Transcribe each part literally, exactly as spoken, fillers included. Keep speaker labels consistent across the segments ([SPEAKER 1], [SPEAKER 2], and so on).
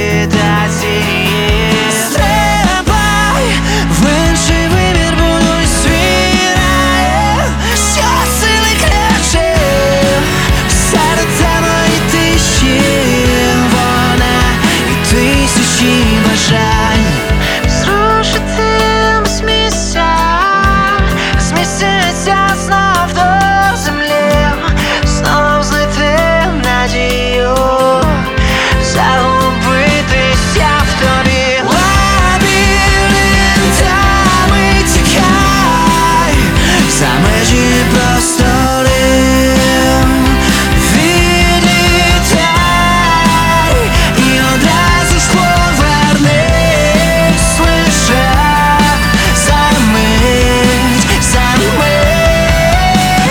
[SPEAKER 1] гравітації. Стрибай в інший вимір, будуй свій рай, що сили кричив серед темної тиші. Вона і тисячі бажань зрушити з місця, зміститися знов до землі, знов знайти надію, загубитися в тобі. Лабіринтами тікай за межі простори, відлітай і одразу ж повернись лише за мить, за мить.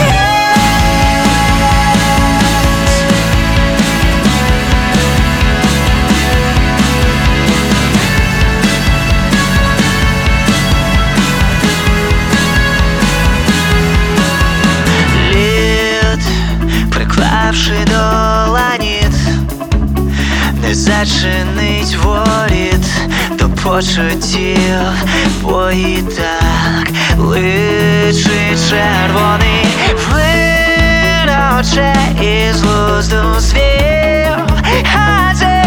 [SPEAKER 1] Лід, приклавши доланіт, не зачинить воріт до почуттів, бо і так личить червоний плин очей із глузду звів. А ти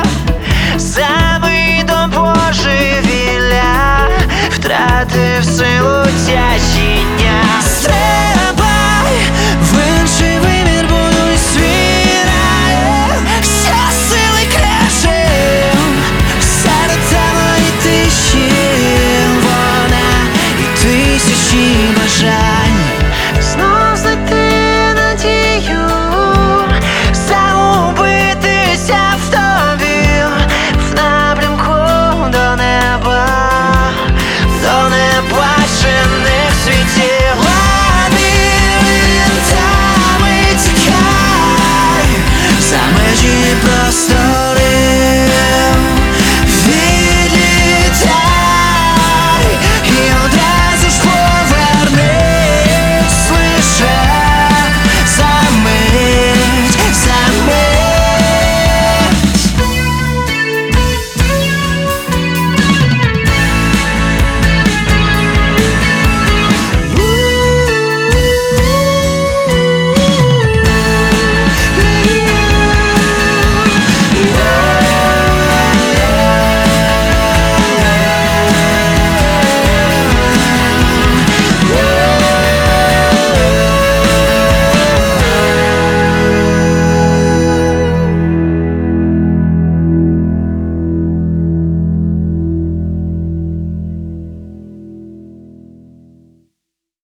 [SPEAKER 1] за видом божевілля втратив силу.